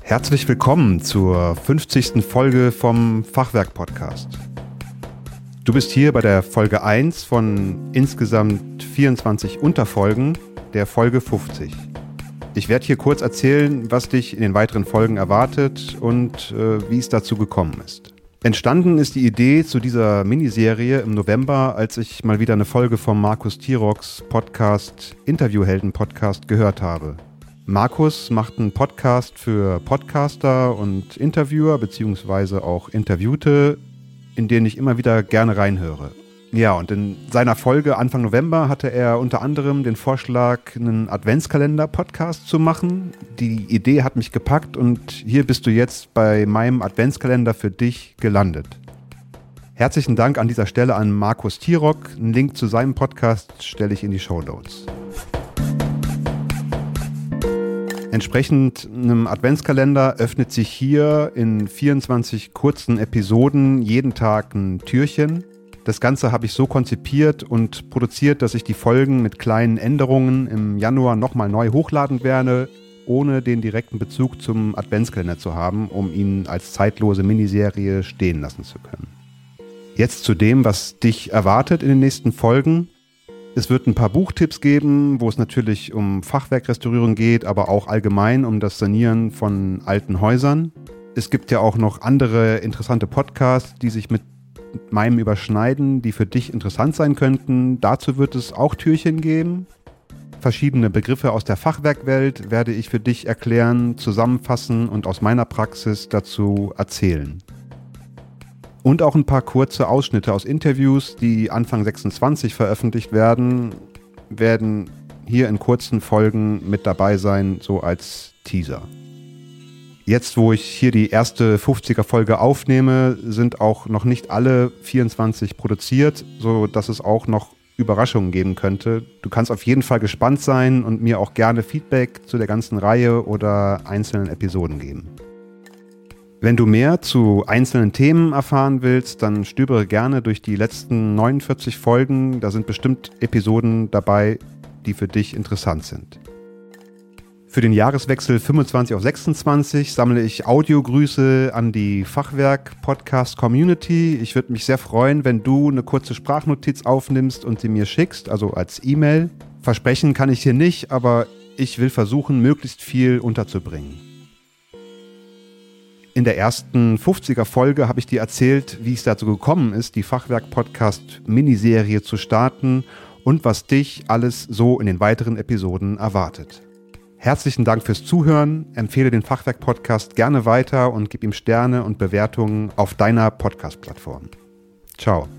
Herzlich willkommen zur 50. Folge vom Fachwerk-Podcast. Du bist hier bei der Folge 1 von insgesamt 24 Unterfolgen der Folge 50. Ich werde hier kurz erzählen, was dich in den weiteren Folgen erwartet und wie es dazu gekommen ist. Entstanden ist die Idee zu dieser Miniserie im November, als ich mal wieder eine Folge vom Markus Tirox Podcast, Interviewhelden-Podcast gehört habe. Markus macht einen Podcast für Podcaster und Interviewer beziehungsweise auch Interviewte, in denen ich immer wieder gerne reinhöre. Ja, und in seiner Folge Anfang November hatte er unter anderem den Vorschlag, einen Adventskalender-Podcast zu machen. Die Idee hat mich gepackt und hier bist du jetzt bei meinem Adventskalender für dich gelandet. Herzlichen Dank an dieser Stelle an Markus Tirox. Einen Link zu seinem Podcast stelle ich in die Shownotes. Entsprechend einem Adventskalender öffnet sich hier in 24 kurzen Episoden jeden Tag ein Türchen. Das Ganze habe ich so konzipiert und produziert, dass ich die Folgen mit kleinen Änderungen im Januar nochmal neu hochladen werde, ohne den direkten Bezug zum Adventskalender zu haben, um ihn als zeitlose Miniserie stehen lassen zu können. Jetzt zu dem, was dich erwartet in den nächsten Folgen. Es wird ein paar Buchtipps geben, wo es natürlich um Fachwerkrestaurierung geht, aber auch allgemein um das Sanieren von alten Häusern. Es gibt ja auch noch andere interessante Podcasts, die sich mit meinem überschneiden, die für dich interessant sein könnten. Dazu wird es auch Türchen geben. Verschiedene Begriffe aus der Fachwerkwelt werde ich für dich erklären, zusammenfassen und aus meiner Praxis dazu erzählen. Und auch ein paar kurze Ausschnitte aus Interviews, die Anfang 26 veröffentlicht werden hier in kurzen Folgen mit dabei sein, so als Teaser. Jetzt, wo ich hier die erste 50er-Folge aufnehme, sind auch noch nicht alle 24 produziert, so dass es auch noch Überraschungen geben könnte. Du kannst auf jeden Fall gespannt sein und mir auch gerne Feedback zu der ganzen Reihe oder einzelnen Episoden geben. Wenn du mehr zu einzelnen Themen erfahren willst, dann stöbere gerne durch die letzten 49 Folgen. Da sind bestimmt Episoden dabei, die für dich interessant sind. Für den Jahreswechsel 25 auf 26 sammle ich Audiogrüße an die Fachwerk-Podcast-Community. Ich würde mich sehr freuen, wenn du eine kurze Sprachnotiz aufnimmst und sie mir schickst, also als E-Mail. Versprechen kann ich hier nicht, aber ich will versuchen, möglichst viel unterzubringen. In der ersten 50er-Folge habe ich dir erzählt, wie es dazu gekommen ist, die Fachwerk-Podcast-Miniserie zu starten und was dich alles so in den weiteren Episoden erwartet. Herzlichen Dank fürs Zuhören, empfehle den Fachwerk-Podcast gerne weiter und gib ihm Sterne und Bewertungen auf deiner Podcast-Plattform. Ciao.